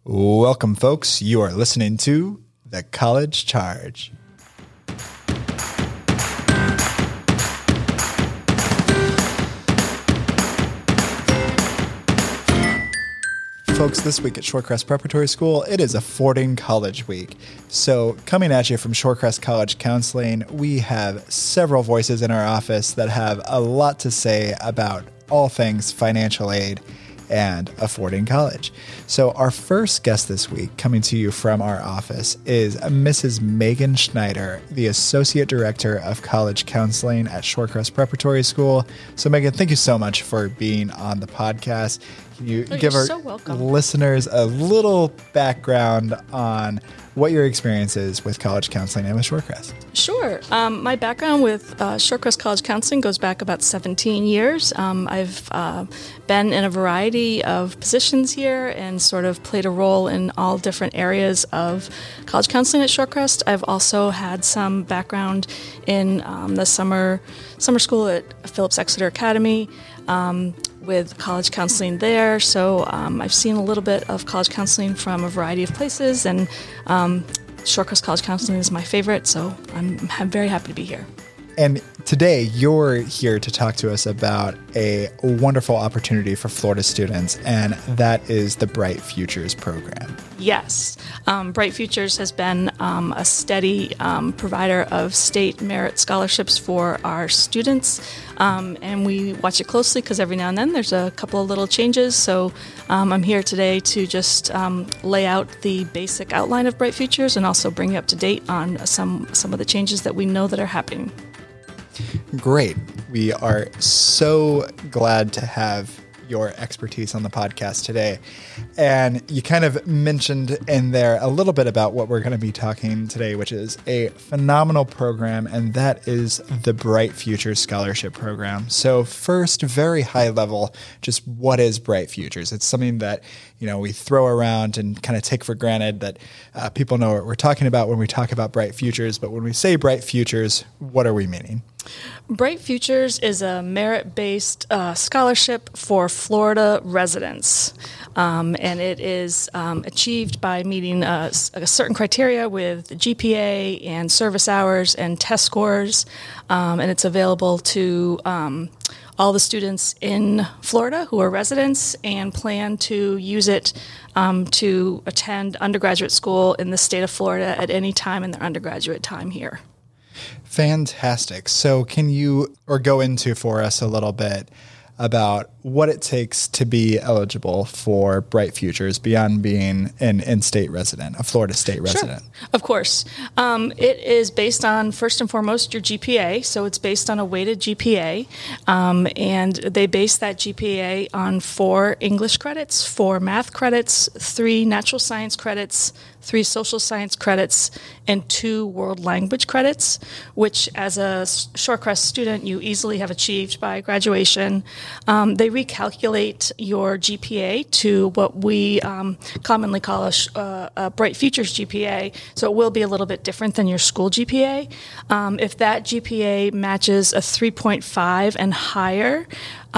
Welcome, folks. You are listening to The College Charge. Folks, this week at Shorecrest Preparatory School, it is Affording College Week. So coming at you from Shorecrest College Counseling, we have several voices in our office that have a lot to say about all things financial aid and affording college. So our first guest this week, coming to you from our office, is Mrs. Megan Schneider, the Associate Director of College Counseling at Shorecrest Preparatory School. So Megan, thank you so much for being on the podcast. Can you give our listeners a little background on what your experience is with college counseling and with Shorecrest? Sure. My background with Shorecrest College Counseling goes back about 17 years. I've been in a variety of positions here and sort of played a role in all different areas of college counseling at Shorecrest. I've also had some background in the summer school at Phillips Exeter Academy, with college counseling there. So I've seen a little bit of college counseling from a variety of places, and Shorecrest College Counseling is my favorite, so I'm very happy to be here. And today you're here to talk to us about a wonderful opportunity for Florida students, and that is the Bright Futures program. Yes. Bright Futures has been a steady provider of state merit scholarships for our students, and we watch it closely because every now and then there's a couple of little changes. So I'm here today to just lay out the basic outline of Bright Futures and also bring you up to date on some of the changes that we know that are happening. Great. We are so glad to have your expertise on the podcast today. And you kind of mentioned in there a little bit about what we're going to be talking today, which is a phenomenal program, and that is the Bright Futures Scholarship Program. So first, very high level, just what is Bright Futures? It's something that, we throw around and kind of take for granted that people know what we're talking about when we talk about Bright Futures. But when we say Bright Futures, what are we meaning? Bright Futures is a merit-based scholarship for Florida residents, and it is achieved by meeting a certain criteria with GPA and service hours and test scores, and it's available to all the students in Florida who are residents and plan to use it to attend undergraduate school in the state of Florida at any time in their undergraduate time here. Fantastic. So can you go into for us a little bit about what it takes to be eligible for Bright Futures beyond being an in-state resident, a Florida state resident? Sure. Of course. It is based on, first and foremost, your GPA. So it's based on a weighted GPA. And they base that GPA on 4 English credits, 4 math credits, 3 natural science credits, 3 social science credits, and 2 world language credits, which as a Shorecrest student you easily have achieved by graduation. They recalculate your GPA to what we commonly call a Bright Futures GPA, so it will be a little bit different than your school GPA. If that GPA matches a 3.5 and higher,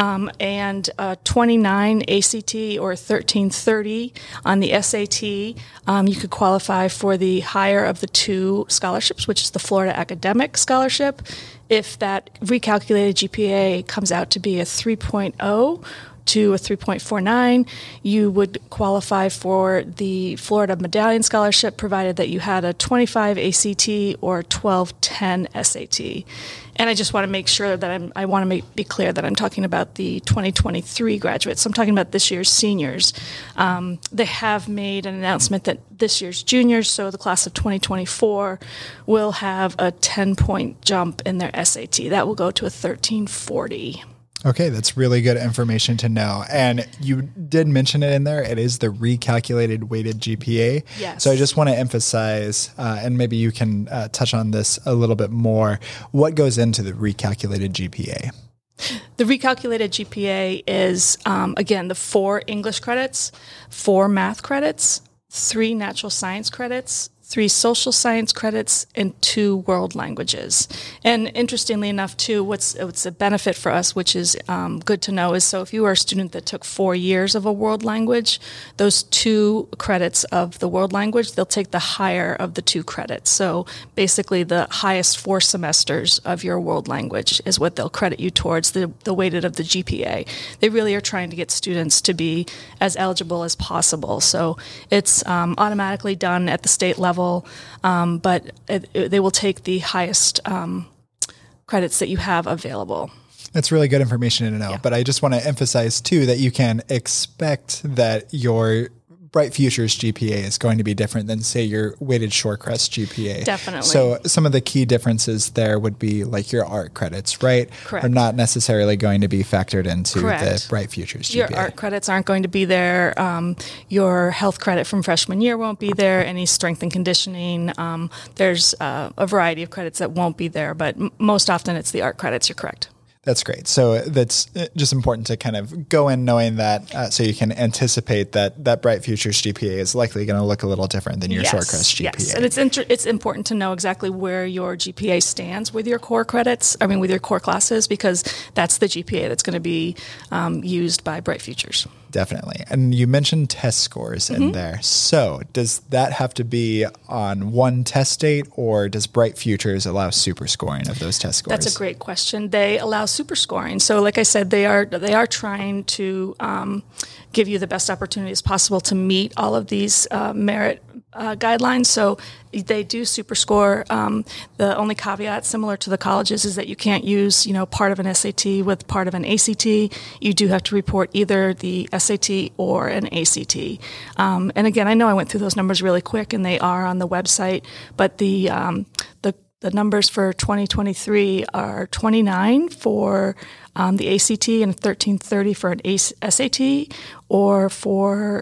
and 29 ACT or 1330 on the SAT, you could qualify for the higher of the 2 scholarships, which is the Florida Academic Scholarship. If that recalculated GPA comes out to be a 3.0 to a 3.49, you would qualify for the Florida Medallion Scholarship, provided that you had a 25 ACT or 1210 SAT. And I just want to make sure that I want to be clear that I'm talking about the 2023 graduates. So I'm talking about this year's seniors. They have made an announcement that this year's juniors, so the class of 2024, will have a 10-point jump in their SAT. That will go to a 1340. Okay, that's really good information to know. And you did mention it in there. It is the recalculated weighted GPA. Yes. So I just want to emphasize, and maybe you can touch on this a little bit more, what goes into the recalculated GPA? The recalculated GPA is, again, the 4 English credits, 4 math credits, 3 natural science credits, 3 social science credits, and 2 world languages. And interestingly enough, too, what's a benefit for us, which is good to know, is so if you are a student that took 4 years of a world language, those 2 credits of the world language, they'll take the higher of the 2 credits. So basically the highest 4 semesters of your world language is what they'll credit you towards, the weighted of the GPA. They really are trying to get students to be as eligible as possible. So it's automatically done at the state level, but they will take the highest credits that you have available. That's really good information to know. Yeah. But I just want to emphasize, too, that you can expect that your Bright Futures GPA is going to be different than, say, your weighted Shorecrest GPA. Definitely. So some of the key differences there would be like your art credits, right? Correct. Are not necessarily going to be factored into Correct. the Bright Futures GPA. Your art credits aren't going to be there. Your health credit from freshman year won't be there. Any strength and conditioning. There's a variety of credits that won't be there, but most often it's the art credits. You're correct. That's great. So that's just important to kind of go in knowing that so you can anticipate that Bright Futures GPA is likely going to look a little different than your Shorecrest GPA. Yes, and it's important to know exactly where your GPA stands with your core credits, with your core classes, because that's the GPA that's going to be used by Bright Futures. Definitely. And you mentioned test scores in there. So does that have to be on one test date, or does Bright Futures allow super scoring of those test scores? That's a great question. They allow super scoring. So like I said, they are trying to give you the best opportunities possible to meet all of these merit guidelines. So they do super score. The only caveat, similar to the colleges, is that you can't use, part of an SAT with part of an ACT. You do have to report either the SAT or an ACT. And again, I know I went through those numbers really quick, and they are on the website, but the numbers for 2023 are 29 for the ACT and 1330 for an SAT, or for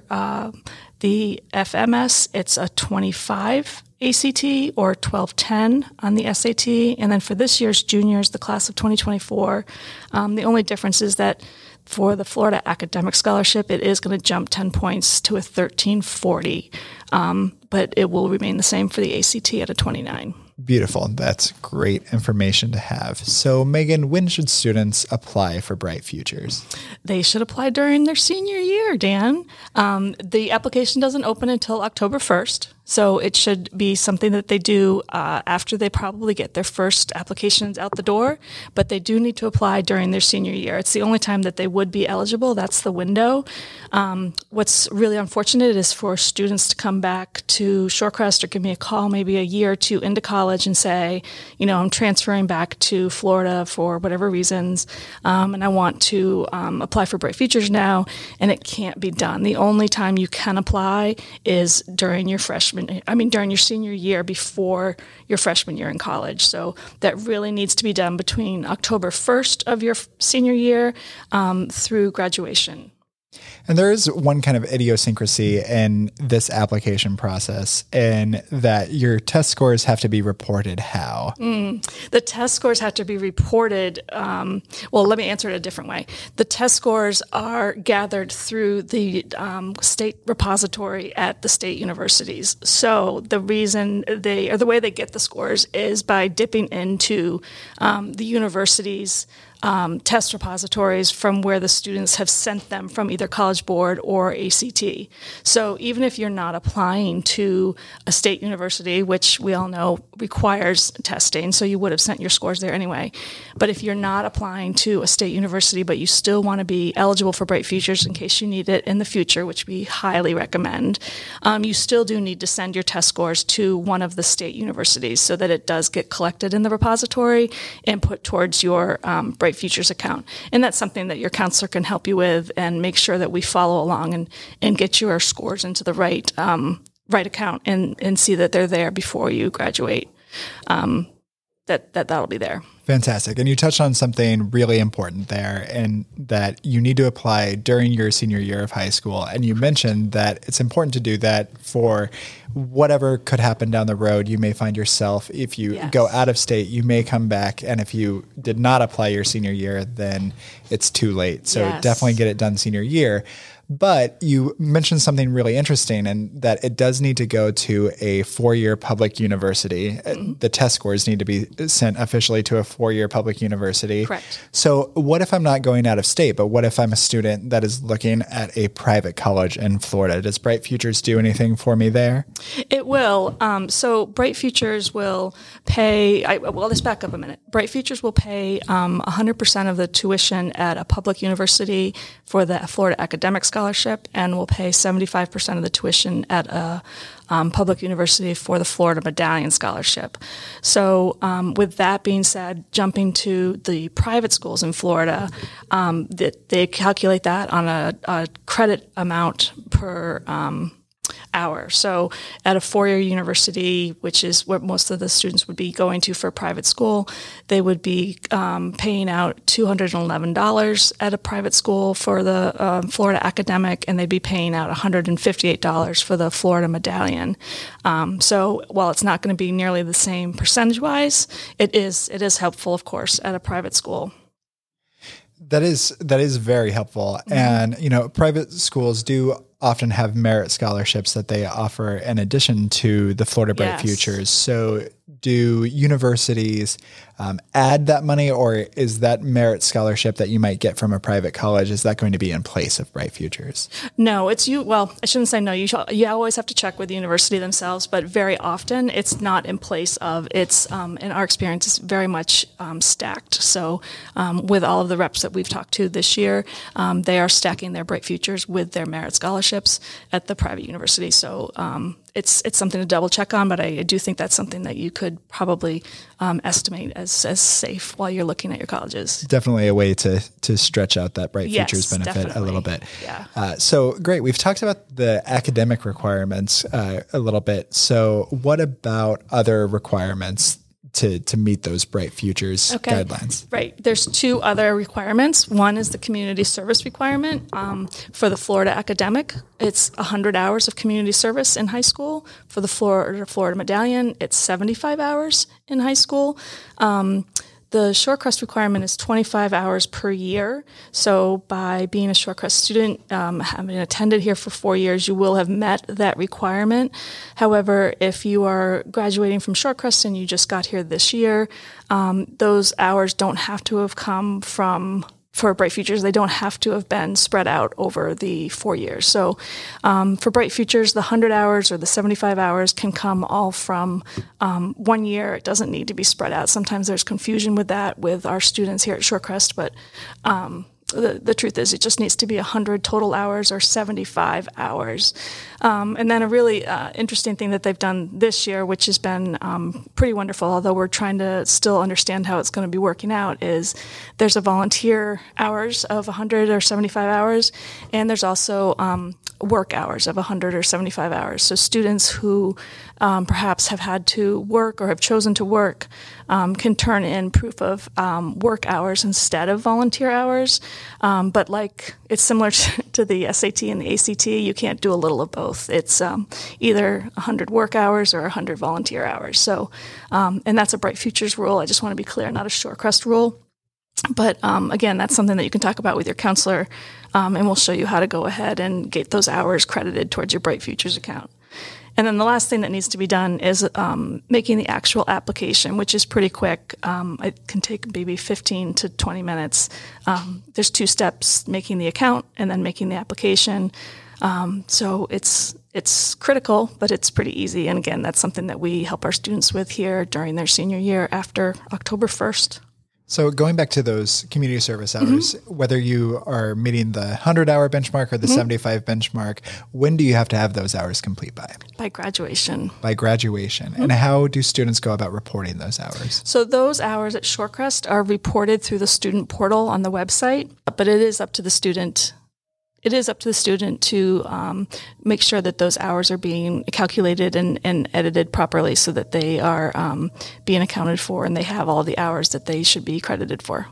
the FMS, it's a 25 ACT or 1210 on the SAT. And then for this year's juniors, the class of 2024, the only difference is that for the Florida Academic Scholarship, it is going to jump 10 points to a 1340, but it will remain the same for the ACT at a 29. Beautiful. That's great information to have. So, Megan, when should students apply for Bright Futures? They should apply during their senior year, Dan. The application doesn't open until October 1st. So it should be something that they do after they probably get their first applications out the door, but they do need to apply during their senior year. It's the only time that they would be eligible. That's the window. What's really unfortunate is for students to come back to Shorecrest or give me a call maybe a year or two into college and say, I'm transferring back to Florida for whatever reasons, and I want to apply for Bright Futures now, and it can't be done. The only time you can apply is during your during your senior year before your freshman year in college. So that really needs to be done between October 1st of your senior year through graduation. And there is one kind of idiosyncrasy in this application process, in that your test scores have to be reported how? The test scores have to be reported. Well, let me answer it a different way. The test scores are gathered through the state repository at the state universities. So the reason the way they get the scores is by dipping into the university's test repositories from where the students have sent them from either College Board or ACT. So even if you're not applying to a state university, which we all know requires testing, so you would have sent your scores there anyway. But if you're not applying to a state university, but you still want to be eligible for Bright Futures in case you need it in the future, which we highly recommend, you still do need to send your test scores to one of the state universities so that it does get collected in the repository and put towards your Bright Futures account. And that's something that your counselor can help you with and make sure that we follow along and get your scores into the right account and see that they're there before you graduate. That'll be there. Fantastic. And you touched on something really important there, and that you need to apply during your senior year of high school. And you mentioned that it's important to do that for whatever could happen down the road. You may find yourself, if you go out of state, you may come back. And if you did not apply your senior year, then it's too late. So definitely get it done senior year. But you mentioned something really interesting, and that it does need to go to a 4-year public university. The test scores need to be sent officially to a 4-year public university. Correct. So what if I'm not going out of state, but what if I'm a student that is looking at a private college in Florida? Does Bright Futures do anything for me there? It will. So Bright Futures will pay, let's back up a minute. Bright Futures will pay 100% of the tuition at a public university for the Florida Academic Scholarship, and will pay 75% of the tuition at a public university for the Florida Medallion Scholarship. So with that being said, jumping to the private schools in Florida, they calculate that on a credit amount per hour. So at a 4-year university, which is what most of the students would be going to for private school, they would be paying out $211 at a private school for the Florida Academic, and they'd be paying out $158 for the Florida Medallion. So while it's not going to be nearly the same percentage-wise, it is helpful, of course, at a private school. That is very helpful. And, private schools do often have merit scholarships that they offer in addition to the Florida Bright Futures. So do universities add that money, or is that merit scholarship that you might get from a private college, is that going to be in place of Bright Futures? No, I shouldn't say no. You always have to check with the university themselves, but very often it's not in place of. It's, in our experience, it's very much stacked. So with all of the reps that we've talked to this year, they are stacking their Bright Futures with their merit scholarships at the private university. So it's something to double check on, but I do think that's something that you could probably estimate as safe while you're looking at your colleges. Definitely a way to stretch out that Bright Futures benefit a little bit. Yeah. So great. We've talked about the academic requirements a little bit. So what about other requirements to meet those Bright Futures guidelines? Right. There's 2 other requirements. One is the community service requirement. For the Florida Academic, it's 100 hours of community service in high school. For the Florida Medallion, it's 75 hours in high school. The Shorecrest requirement is 25 hours per year. So by being a Shorecrest student, having attended here for 4 years, you will have met that requirement. However, if you are graduating from Shorecrest and you just got here this year, those hours don't have to have come for Bright Futures, they don't have to have been spread out over the 4 years. So for Bright Futures, the 100 hours or the 75 hours can come all from 1 year. It doesn't need to be spread out. Sometimes there's confusion with that with our students here at Shorecrest, but the truth is it just needs to be 100 total hours or 75 hours. And then a really interesting thing that they've done this year, which has been pretty wonderful, although we're trying to still understand how it's going to be working out, is there's a volunteer hours of 100 or 75 hours, and there's also work hours of 100 or 75 hours. So students who perhaps have had to work or have chosen to work can turn in proof of work hours instead of volunteer hours. But like it's similar to the SAT and the ACT, you can't do a little of both. It's either 100 work hours or 100 volunteer hours. So, and that's a Bright Futures rule. I just want to be clear, not a Shorecrest rule. But again, that's something that you can talk about with your counselor, and we'll show you how to go ahead and get those hours credited towards your Bright Futures account. And then the last thing that needs to be done is making the actual application, which is pretty quick. It can take maybe 15 to 20 minutes. There's 2 steps: making the account and then making the application. So it's critical, but it's pretty easy. And again, that's something that we help our students with here during their senior year after October 1st. So going back to those community service hours, whether you are meeting the 100-hour benchmark or the 75 benchmark, when do you have to have those hours complete by? By graduation. By graduation. And how do students go about reporting those hours? So those hours at Shorecrest are reported through the student portal on the website, but it is up to the student. It is up to the student to make sure that those hours are being calculated and edited properly so that they are being accounted for and they have all the hours that they should be credited for.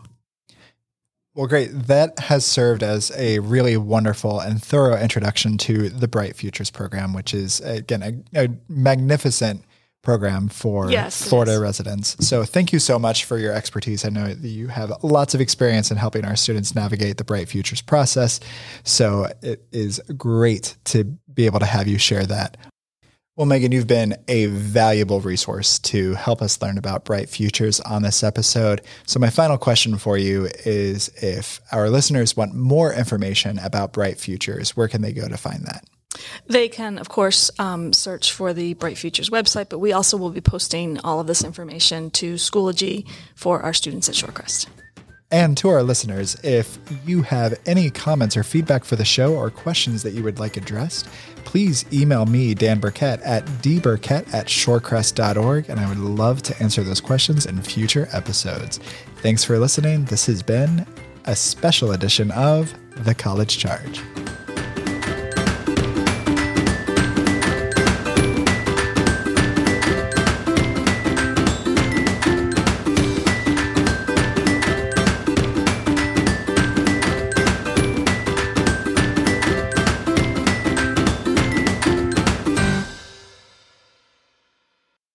Well, great. That has served as a really wonderful and thorough introduction to the Bright Futures program, which is, again, a magnificent program for Yes, Florida residents. So thank you so much for your expertise. I know that you have lots of experience in helping our students navigate the Bright Futures process. So it is great to be able to have you share that. Well, Megan, you've been a valuable resource to help us learn about Bright Futures on this episode. So my final question for you is, if our listeners want more information about Bright Futures, where can they go to find that? They can, of course, search for the Bright Futures website, but we also will be posting all of this information to Schoology for our students at Shorecrest. And to our listeners, if you have any comments or feedback for the show or questions that you would like addressed, please email me, Dan Burkett, at dburkett@shorecrest.org, and I would love to answer those questions in future episodes. Thanks for listening. This has been a special edition of The College Charge.